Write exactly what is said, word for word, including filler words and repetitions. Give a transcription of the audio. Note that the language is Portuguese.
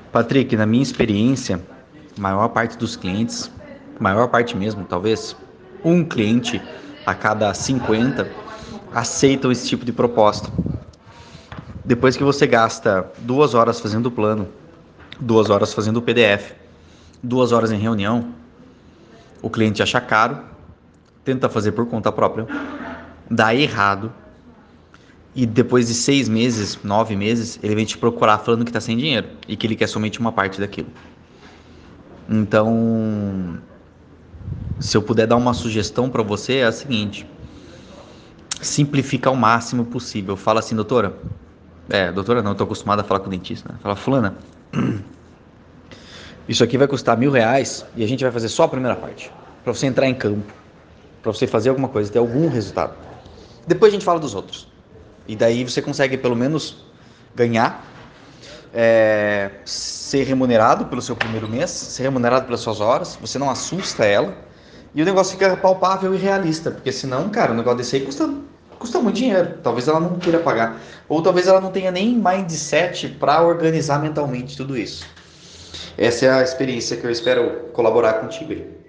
Patrick, na minha experiência, a maior parte dos clientes, maior parte mesmo, talvez um cliente a cada cinquenta aceitam esse tipo de proposta. Depois que você gasta duas horas fazendo o plano, duas horas fazendo o P D F, duas horas em reunião, o cliente acha caro, tenta fazer por conta própria, dá errado e depois de seis meses, nove meses, ele vem te procurar falando que está sem dinheiro e que ele quer somente uma parte daquilo. Então, se eu puder dar uma sugestão para você, é a seguinte: simplifica ao máximo possível. Fala assim, doutora. É, doutora não, eu tô acostumado a falar com o dentista, né? Fala, fulana, isso aqui vai custar mil reais e a gente vai fazer só a primeira parte. Para você entrar em campo, para você fazer alguma coisa, ter algum resultado. Depois a gente fala dos outros. E daí você consegue pelo menos ganhar, é, ser remunerado pelo seu primeiro mês, ser remunerado pelas suas horas, você não assusta ela e o negócio fica palpável e realista, porque senão, cara, o negócio desse aí custa, custa muito dinheiro. Talvez ela não queira pagar, ou talvez ela não tenha nem mindset para organizar mentalmente tudo isso. Essa é a experiência que eu espero colaborar contigo aí.